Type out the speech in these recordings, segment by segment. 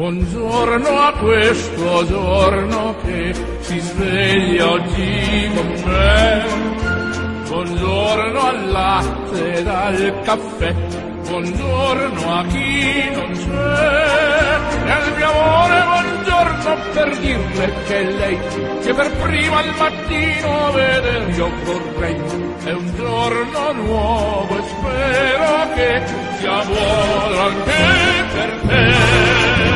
Buongiorno a questo giorno che si sveglia oggi con me. Buongiorno al latte ed al caffè. Buongiorno a chi non c'è. E al mio amore buongiorno per dirle che lei, che per prima al mattino vedere io vorrei. È un giorno nuovo e spero che sia buono anche per te.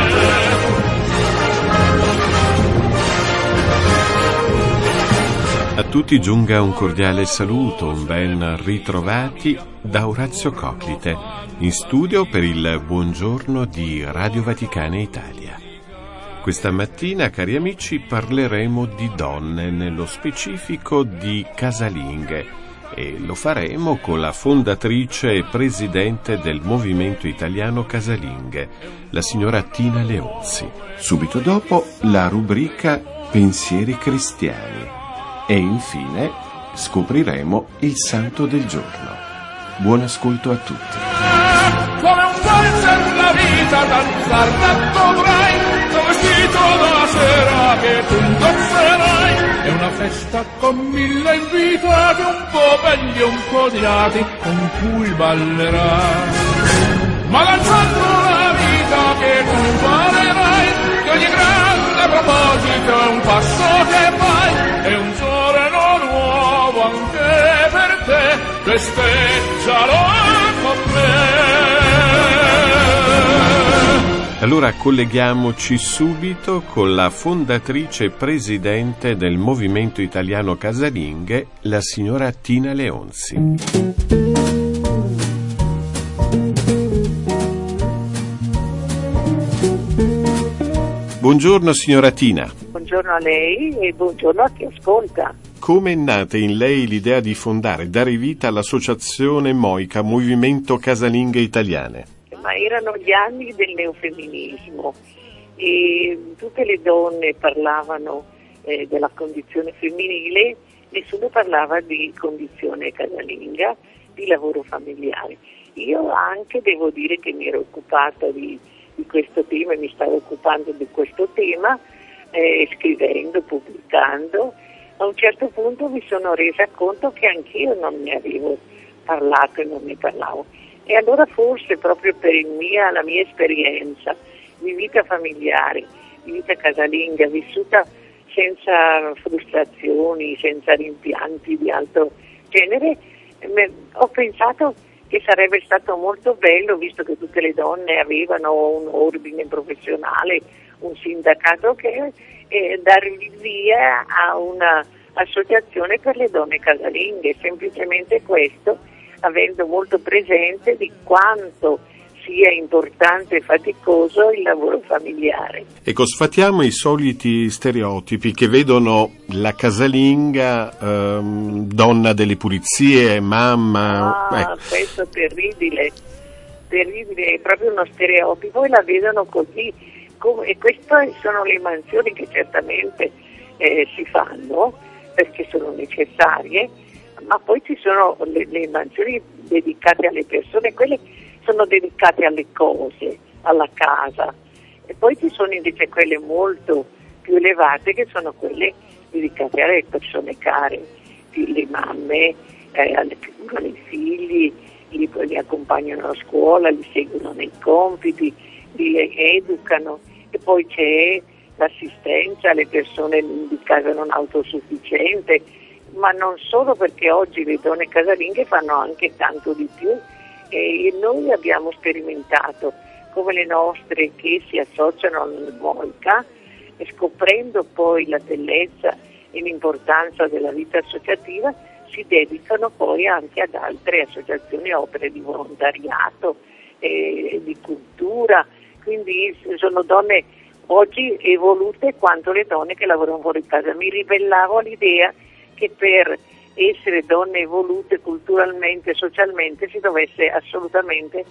A tutti giunga un cordiale saluto, un ben ritrovati da Orazio Coclite, in studio per il buongiorno di Radio Vaticana Italia. Questa mattina, cari amici, parleremo di donne, nello specifico di casalinghe, e lo faremo con la fondatrice e presidente del Movimento Italiano Casalinghe, la signora Tina Leonzi. Subito dopo la rubrica Pensieri Cristiani. E infine scopriremo il santo del giorno. Buon ascolto a tutti. Come un valzer la vita danzar dovrai, tuo vestito da sera che tu indosserai. È una festa con 1000 invitati, un po' belli e un po' odiati, con cui ballerai. Ma danzando la vita che tu imparerai, che ogni grande proposito è un passo che fai. È un giorno nuovo anche per te, festeggialo con me. Allora colleghiamoci subito con la fondatrice e presidente del Movimento Italiano Casalinghe, la signora Tina Leonzi. Buongiorno signora Tina. Buongiorno a lei e buongiorno a chi ascolta. Come è nata in lei l'idea di fondare, dare vita all'associazione MOICA, Movimento Casalinghe Italiane? Ma erano gli anni del neofemminismo e tutte le donne parlavano della condizione femminile, nessuno parlava di condizione casalinga, di lavoro familiare. Io anche devo dire che mi ero occupata di questo tema, mi stavo occupando di questo tema, scrivendo, pubblicando. A un certo punto mi sono resa conto che anch'io non ne avevo parlato e non ne parlavo. E allora forse proprio per la mia esperienza di vita familiare, di vita casalinga, vissuta senza frustrazioni, senza rimpianti di altro genere, ho pensato che sarebbe stato molto bello, visto che tutte le donne avevano un ordine professionale, un sindacato, che dar via a una associazione per le donne casalinghe, semplicemente questo, avendo molto presente di quanto sia importante e faticoso il lavoro familiare. Ecco, sfatiamo i soliti stereotipi che vedono la casalinga, donna delle pulizie, mamma. Questo è terribile, è proprio uno stereotipo e la vedono così. E queste sono le mansioni che certamente si fanno perché sono necessarie, ma poi ci sono le mansioni dedicate alle persone, quelle sono dedicate alle cose, alla casa, e poi ci sono invece quelle molto più elevate che sono quelle dedicate alle persone care, le mamme, che curano i figli, li accompagnano a scuola, li seguono nei compiti, li educano, e poi c'è l'assistenza alle persone di casa non autosufficiente, ma non solo, perché oggi le donne casalinghe fanno anche tanto di più. E noi abbiamo sperimentato come le nostre che si associano al MOICA, e scoprendo poi la bellezza e l'importanza della vita associativa, si dedicano poi anche ad altre associazioni, opere di volontariato, di cultura. Quindi sono donne oggi evolute quanto le donne che lavorano fuori casa. Mi ribellavo all'idea che per essere donne evolute culturalmente e socialmente si dovesse assolutamente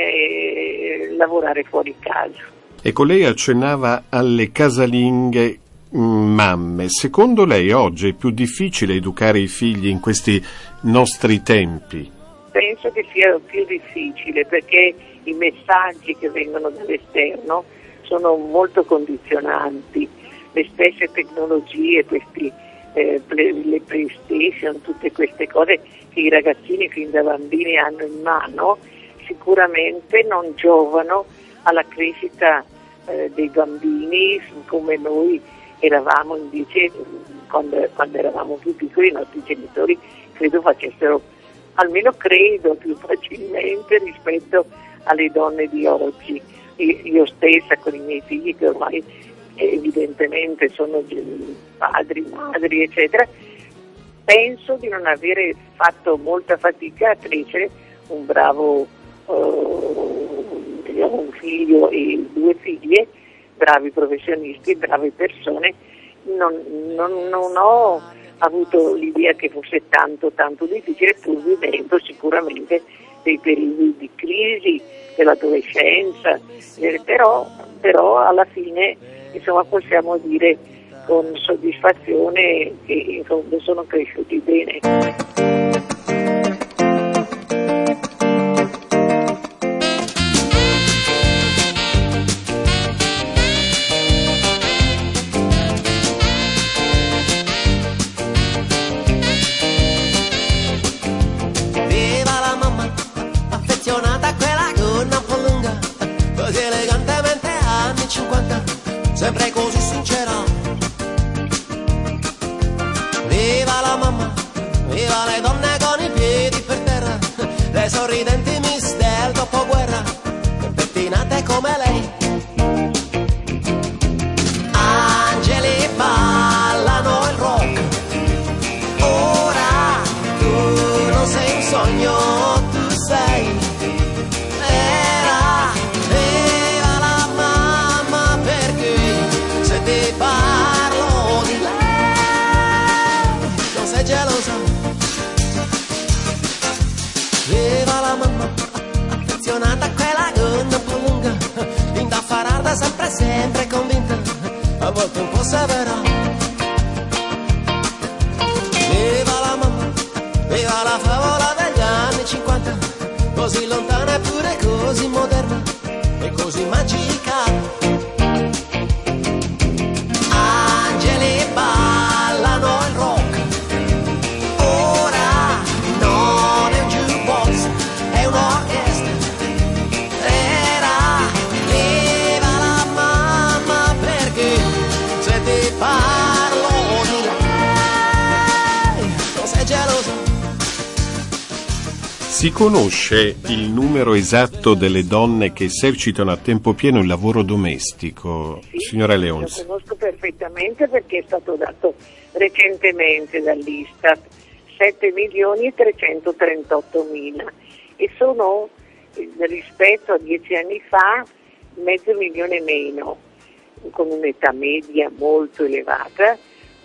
lavorare fuori casa. Ecco, lei accennava alle casalinghe mamme. Secondo lei oggi è più difficile educare i figli in questi nostri tempi? Penso che sia più difficile perché i messaggi che vengono dall'esterno sono molto condizionanti, le stesse tecnologie, le PlayStation, tutte queste cose che i ragazzini fin da bambini hanno in mano, sicuramente non giovano alla crescita dei bambini come noi eravamo invece quando eravamo più piccoli. I nostri genitori credo facessero, almeno credo, più facilmente rispetto alle donne di oggi. Io stessa con i miei figli, che ormai evidentemente sono padri, madri, eccetera, penso di non avere fatto molta fatica a crescere un bravo un figlio e 2 figlie, bravi professionisti, brave persone. Non ho avuto l'idea che fosse tanto difficile, pur vivendo sicuramente dei periodi di crisi dell'adolescenza, però alla fine insomma possiamo dire con soddisfazione che in fondo sono cresciuti bene. Sempre così sincera. Viva la mamma, viva le donne con i piedi per terra, le sorridenti miss del dopoguerra, pettinate come lei. Angeli ballano il rock, ora tu non sei un sogno, tu sei. Parlo di lei, non sei gelosa. Viva la mamma, affezionata a quella gonna un po' lunga, indaffarata, sempre convinta, a volte un po' severa. Viva la mamma, viva la favola degli anni 50, così lontana eppure così moderna e così magica. Ballano il rock, ora non è un jukebox, è un'orchestra. Era viva la mamma, perché se ti parlo di lei non sei geloso. Si conosce il numero esatto delle donne che esercitano a tempo pieno il lavoro domestico, sì, signora Leonzi? Lo conosco perfettamente perché è stato dato recentemente dall'Istat 7.338.000 e sono, rispetto a 10 anni fa, 500.000 meno, con un'età media molto elevata,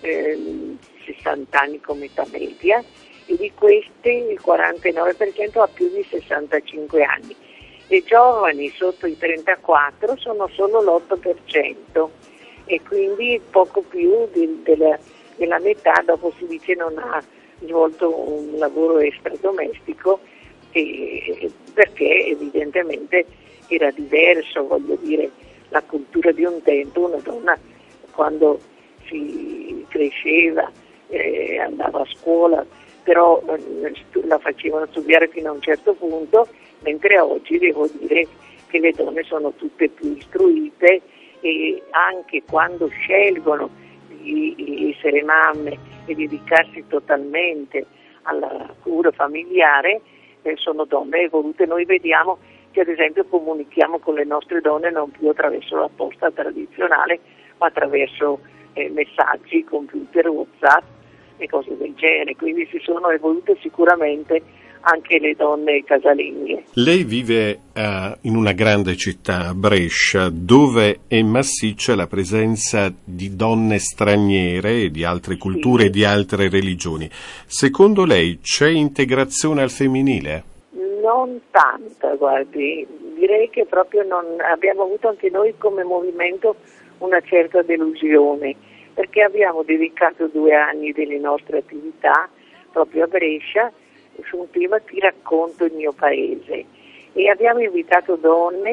60 anni come età media, e di questi il 49% ha più di 65 anni. Le giovani sotto i 34 sono solo l'8% e quindi poco più della metà, dopo si dice, non ha svolto un lavoro extradomestico perché evidentemente era diverso, voglio dire, la cultura di un tempo. Una donna quando si cresceva andava a scuola, però la facevano studiare fino a un certo punto, mentre oggi devo dire che le donne sono tutte più istruite e anche quando scelgono di essere mamme e dedicarsi totalmente alla cura familiare, sono donne evolute. Noi vediamo che ad esempio comunichiamo con le nostre donne non più attraverso la posta tradizionale, ma attraverso messaggi, computer, WhatsApp e cose del genere, quindi si sono evolute sicuramente anche le donne casalinghe. Lei vive in una grande città, Brescia, dove è massiccia la presenza di donne straniere, di altre culture e di altre religioni. Secondo lei c'è integrazione al femminile? Non tanta, guardi, direi che proprio non abbiamo avuto anche noi come movimento una certa delusione, perché abbiamo dedicato 2 anni delle nostre attività proprio a Brescia su un tema: ti racconto il mio paese, e abbiamo invitato donne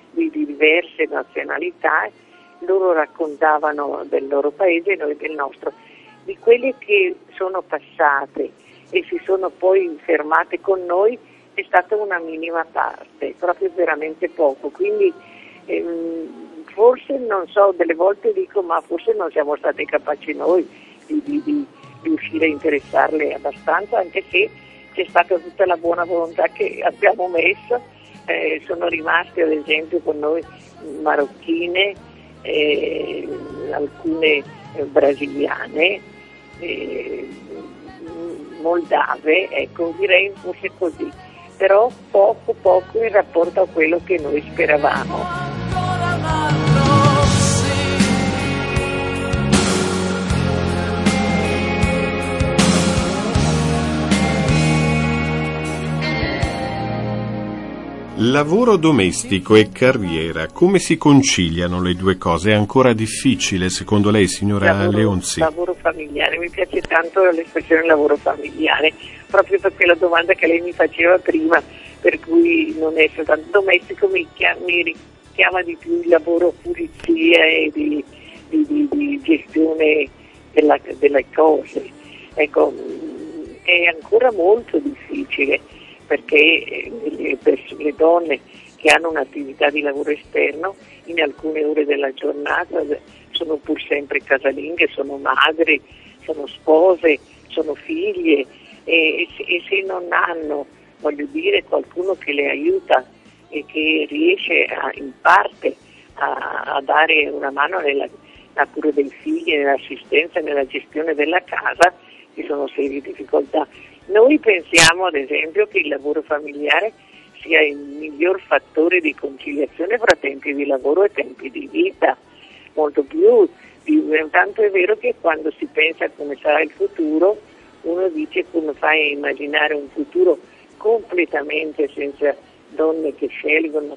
di diverse nazionalità, loro raccontavano del loro paese e noi del nostro. Di quelle che sono passate e si sono poi fermate con noi è stata una minima parte, proprio veramente poco, quindi forse, non so, delle volte dico, ma forse non siamo stati capaci noi di riuscire a interessarle abbastanza, anche se c'è stata tutta la buona volontà che abbiamo messo. Sono rimaste ad esempio con noi marocchine, alcune brasiliane, moldave, ecco, direi forse così, però poco in rapporto a quello che noi speravamo. Lavoro domestico e carriera, come si conciliano le due cose? È ancora difficile secondo lei, signora Leonzi? Lavoro familiare, mi piace tanto l'espressione lavoro familiare, proprio per quella domanda che lei mi faceva prima, per cui non è soltanto domestico, mi richiama di più il lavoro pulizia e di gestione delle cose. Ecco, è ancora molto difficile, perché le donne che hanno un'attività di lavoro esterno in alcune ore della giornata sono pur sempre casalinghe, sono madri, sono spose, sono figlie e se non hanno, voglio dire, qualcuno che le aiuta e che riesce in parte a dare una mano nella cura dei figli, nell'assistenza e nella gestione della casa, ci sono serie difficoltà. Noi pensiamo ad esempio che il lavoro familiare sia il miglior fattore di conciliazione fra tempi di lavoro e tempi di vita, molto più, tanto è vero che quando si pensa a come sarà il futuro, uno dice come fai a immaginare un futuro completamente senza donne che scelgono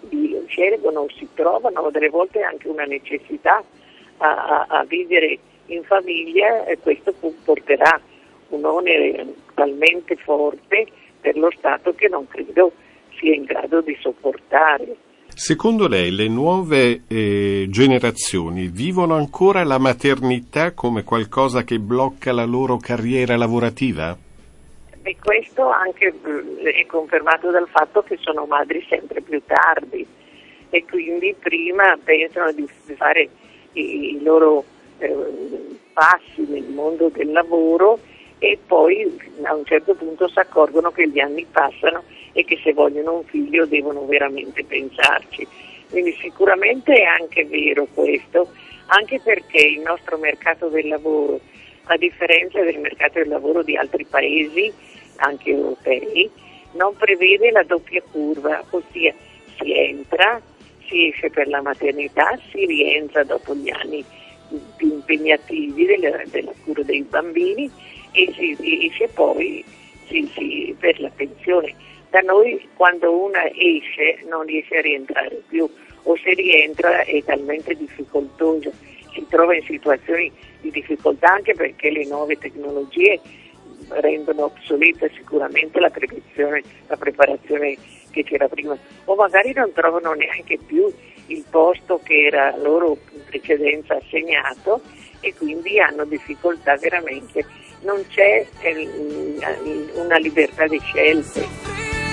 o si trovano, delle volte anche una necessità a vivere in famiglia, e questo porterà un onere talmente forte per lo Stato che non credo sia in grado di sopportare. Secondo lei le nuove generazioni vivono ancora la maternità come qualcosa che blocca la loro carriera lavorativa? E questo anche è confermato dal fatto che sono madri sempre più tardi e quindi prima pensano di fare i loro passi nel mondo del lavoro e poi a un certo punto si accorgono che gli anni passano e che se vogliono un figlio devono veramente pensarci. Quindi sicuramente è anche vero questo, anche perché il nostro mercato del lavoro, a differenza del mercato del lavoro di altri paesi, anche europei, non prevede la doppia curva, ossia si entra, si esce per la maternità, si rientra dopo gli anni più impegnativi della cura dei bambini e si esce poi per la pensione. Da noi quando una esce non riesce a rientrare più, o se rientra è talmente difficoltoso, si trova in situazioni di difficoltà anche perché le nuove tecnologie rendono obsoleta sicuramente la preparazione che c'era prima, o magari non trovano neanche più il posto che era loro in precedenza assegnato e quindi hanno difficoltà veramente. Non c'è una libertà di scelte.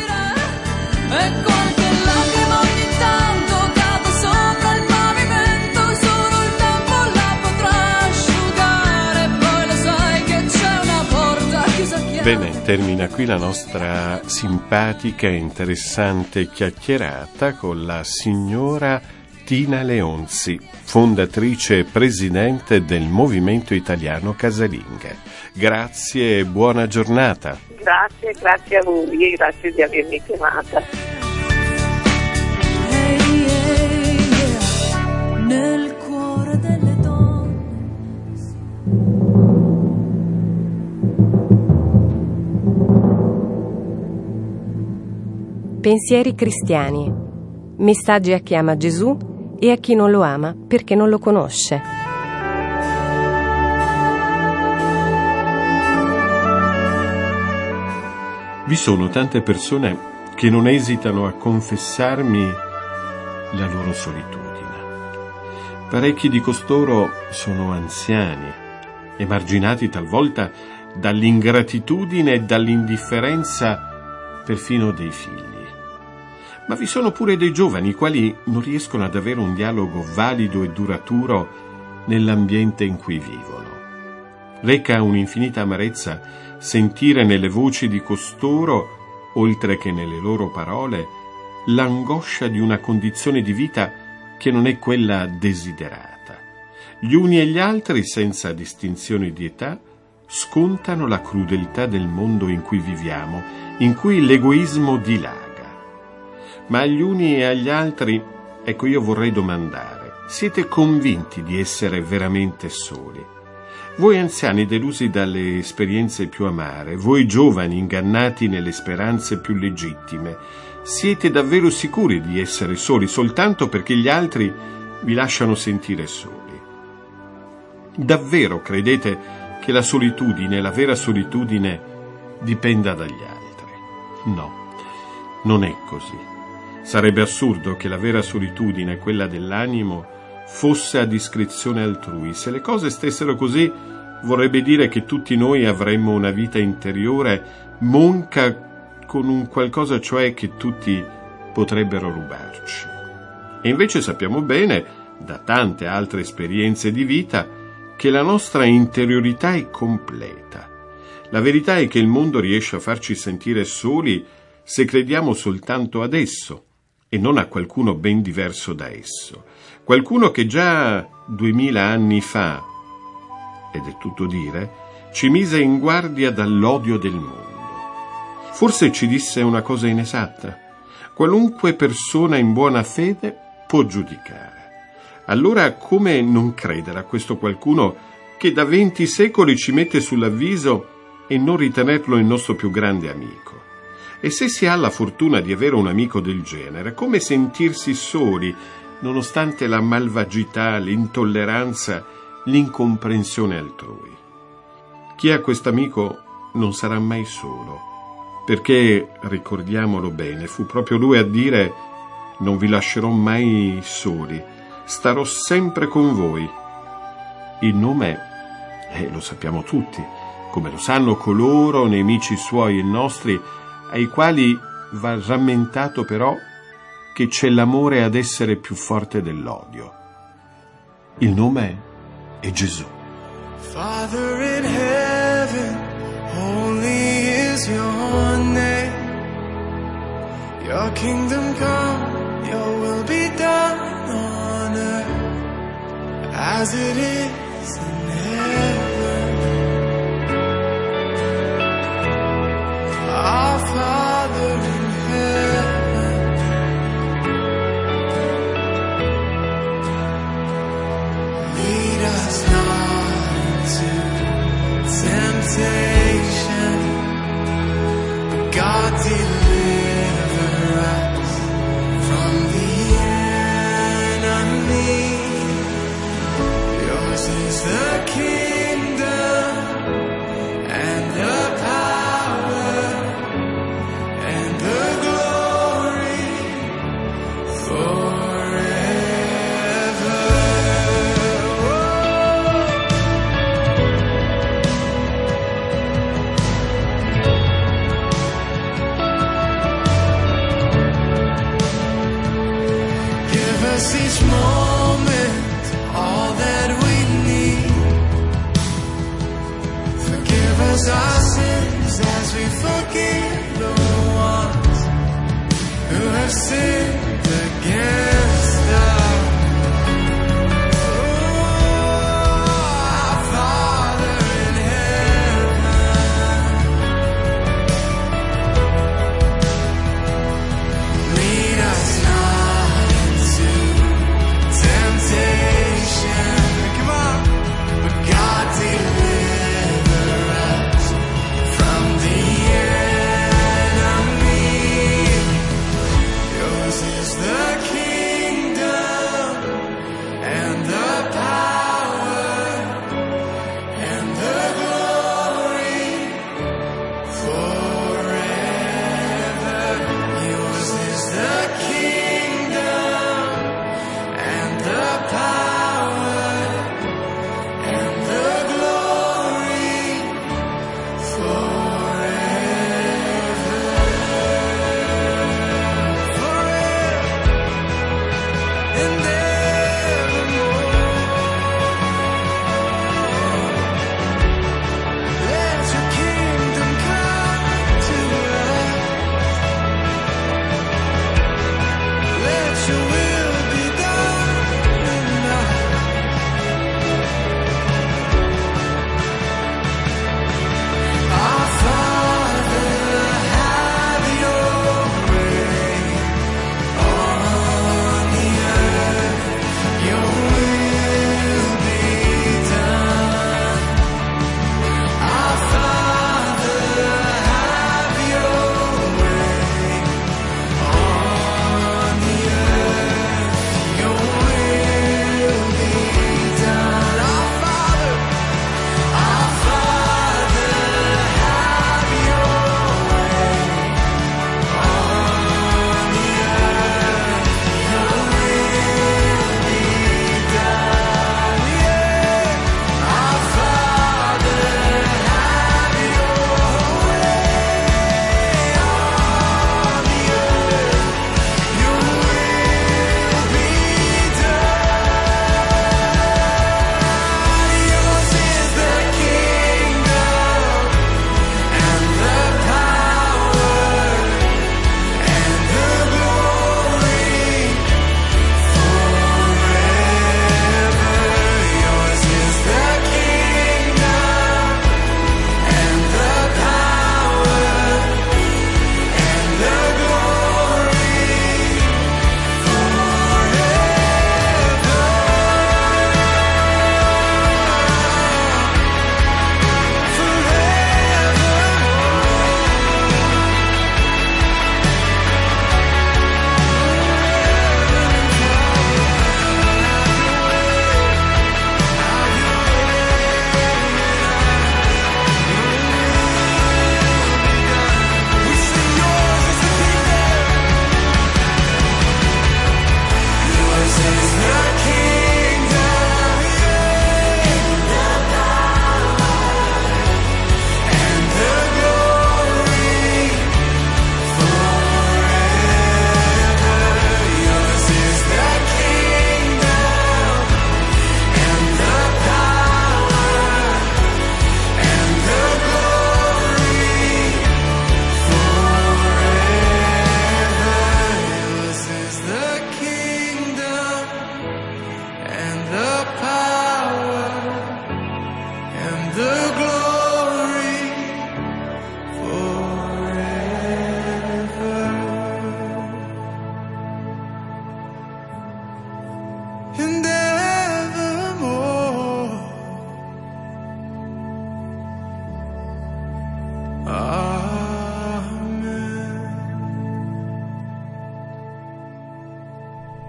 Bene, termina qui la nostra simpatica e interessante chiacchierata con la signora Tina Leonzi, fondatrice e presidente del Movimento Italiano Casalinghe. Grazie e buona giornata. Grazie a voi e grazie di avermi chiamata. Nel cuore delle donne. Pensieri cristiani. Messaggi a chi ama Gesù e a chi non lo ama perché non lo conosce. Vi sono tante persone che non esitano a confessarmi la loro solitudine. Parecchi di costoro sono anziani, emarginati talvolta dall'ingratitudine e dall'indifferenza perfino dei figli. Ma vi sono pure dei giovani i quali non riescono ad avere un dialogo valido e duraturo nell'ambiente in cui vivono. Reca un'infinita amarezza sentire nelle voci di costoro, oltre che nelle loro parole, l'angoscia di una condizione di vita che non è quella desiderata. Gli uni e gli altri, senza distinzione di età, scontano la crudeltà del mondo in cui viviamo, in cui l'egoismo dilaga. Ma agli uni e agli altri, ecco, io vorrei domandare: siete convinti di essere veramente soli? Voi anziani delusi dalle esperienze più amare, voi giovani ingannati nelle speranze più legittime, siete davvero sicuri di essere soli soltanto perché gli altri vi lasciano sentire soli? Davvero credete che la solitudine, la vera solitudine, dipenda dagli altri? No, non è così. Sarebbe assurdo che la vera solitudine, quella dell'animo, fosse a discrezione altrui. Se le cose stessero così, vorrebbe dire che tutti noi avremmo una vita interiore monca, con un qualcosa cioè che tutti potrebbero rubarci. E invece sappiamo bene, da tante altre esperienze di vita, che la nostra interiorità è completa. La verità è che il mondo riesce a farci sentire soli se crediamo soltanto ad esso e non a qualcuno ben diverso da esso. Qualcuno che già 2000 anni fa, ed è tutto dire, ci mise in guardia dall'odio del mondo. Forse ci disse una cosa inesatta. Qualunque persona in buona fede può giudicare. Allora come non credere a questo qualcuno che da 20 secoli ci mette sull'avviso e non ritenerlo il nostro più grande amico? E se si ha la fortuna di avere un amico del genere, come sentirsi soli nonostante la malvagità, l'intolleranza, l'incomprensione altrui? Chi ha quest'amico non sarà mai solo, perché, ricordiamolo bene, fu proprio lui a dire: non vi lascerò mai soli, starò sempre con voi. Il nome, lo sappiamo tutti, come lo sanno coloro, nemici suoi e nostri, ai quali va rammentato però che c'è l'amore ad essere più forte dell'odio. Il nome è Gesù. Father in heaven, holy is your name. Your kingdom come, your will be done on earth as it is in heaven. Our Father in heaven, lead us not into temptation, but God deliver us from the enemy. Yours is the kingdom and the power and the glory forever. Give us each moment all that we need. Forgive us our sins as we forgive the ones who have sinned against us. Our Father in heaven, lead us not into temptation, come on, but God deliver us from the enemy. Yours is the kingdom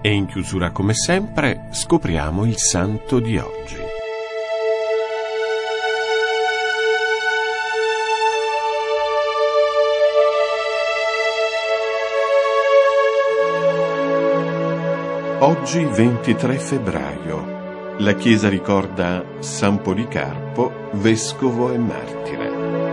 E in chiusura, come sempre, scopriamo il santo di oggi. Oggi 23 febbraio. La Chiesa ricorda San Policarpo, vescovo e martire.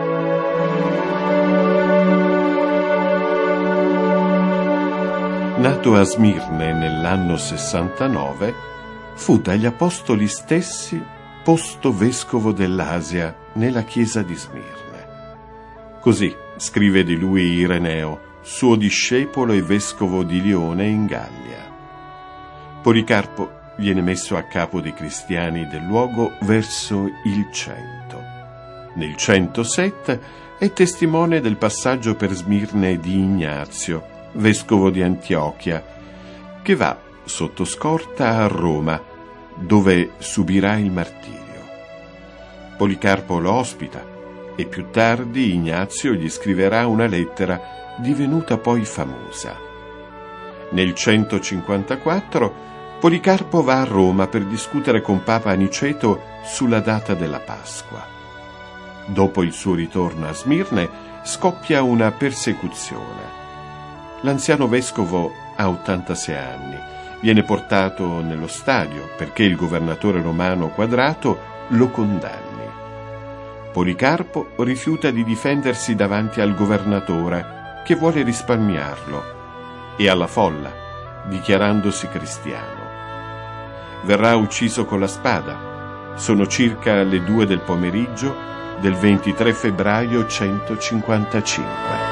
Nato a Smirne nell'anno 69, fu dagli apostoli stessi posto vescovo dell'Asia nella chiesa di Smirne. Così scrive di lui Ireneo, suo discepolo e vescovo di Lione in Gallia. Policarpo viene messo a capo dei cristiani del luogo verso il 100. Nel 107 è testimone del passaggio per Smirne di Ignazio, vescovo di Antiochia, che va sotto scorta a Roma, dove subirà il martirio. Policarpo lo ospita e più tardi Ignazio gli scriverà una lettera divenuta poi famosa. Nel 154 Policarpo va a Roma per discutere con Papa Aniceto sulla data della Pasqua. Dopo il suo ritorno a Smirne scoppia una persecuzione. L'anziano vescovo ha 86 anni, viene portato nello stadio perché il governatore romano Quadrato lo condanni. Policarpo rifiuta di difendersi davanti al governatore, che vuole risparmiarlo, e alla folla, dichiarandosi cristiano. Verrà ucciso con la spada. Sono circa le 2 del pomeriggio del 23 febbraio 155.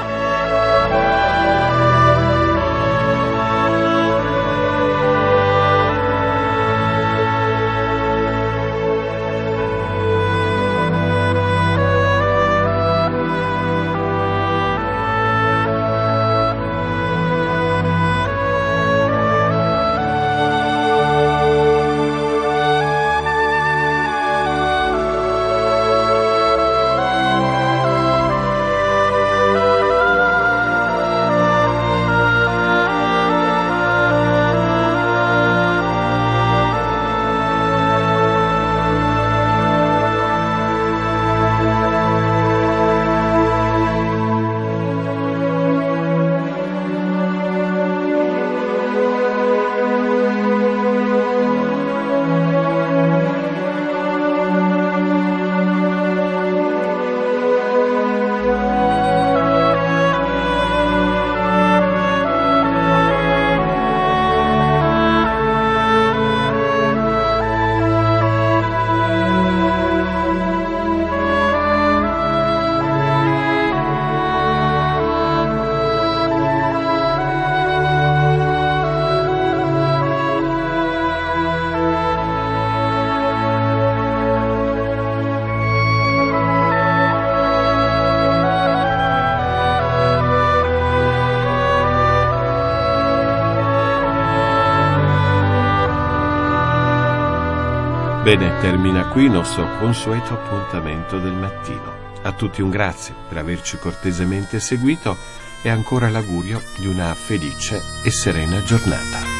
Bene, termina qui il nostro consueto appuntamento del mattino. A tutti un grazie per averci cortesemente seguito e ancora l'augurio di una felice e serena giornata.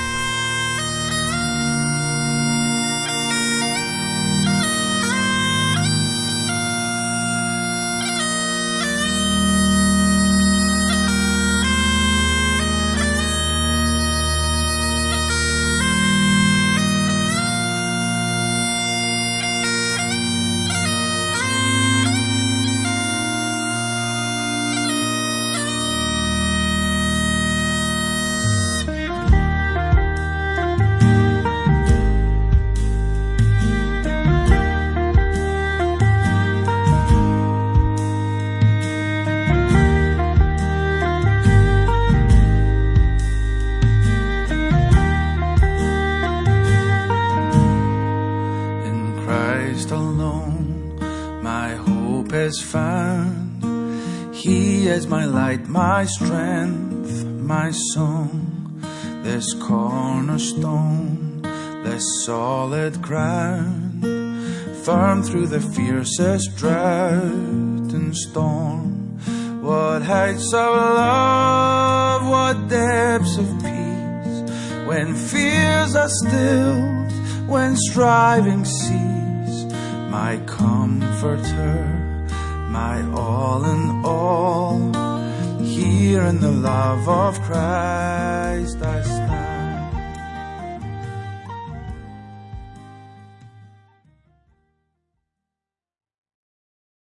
Is found. He is my light, my strength, my song, this cornerstone, this solid ground, firm through the fiercest drought and storm. What heights of love, what depths of peace, when fears are stilled, when striving cease, my comforter, my all in all. Here in the love of Christ I